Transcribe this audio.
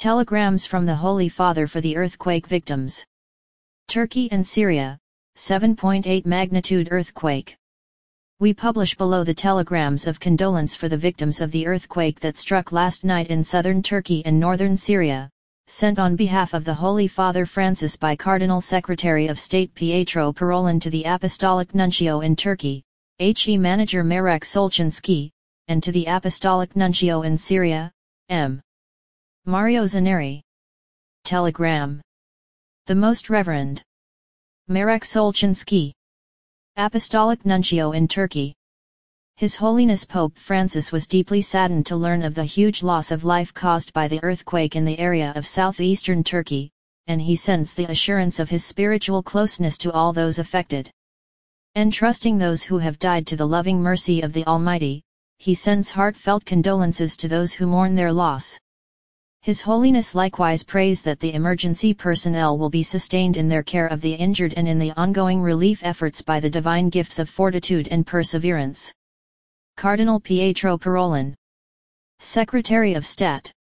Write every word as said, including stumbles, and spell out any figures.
Telegrams from the Holy Father for the earthquake victims. Turkey and Syria, seven point eight magnitude earthquake. We publish below the telegrams of condolence for the victims of the earthquake that struck last night in southern Turkey and northern Syria, sent on behalf of the Holy Father Francis by Cardinal Secretary of State Pietro Parolin to the Apostolic Nuncio in Turkey, H E Manager Marek Solczynski, and to the Apostolic Nuncio in Syria, M. Mario Zaneri. Telegram. The Most Reverend Marek Solczynski, Apostolic Nuncio in Turkey. His Holiness Pope Francis was deeply saddened to learn of the huge loss of life caused by the earthquake in the area of southeastern Turkey, and he sends the assurance of his spiritual closeness to all those affected. Entrusting those who have died to the loving mercy of the Almighty, he sends heartfelt condolences to those who mourn their loss. His Holiness likewise prays that the emergency personnel will be sustained in their care of the injured and in the ongoing relief efforts by the divine gifts of fortitude and perseverance. Cardinal Pietro Parolin, Secretary of State.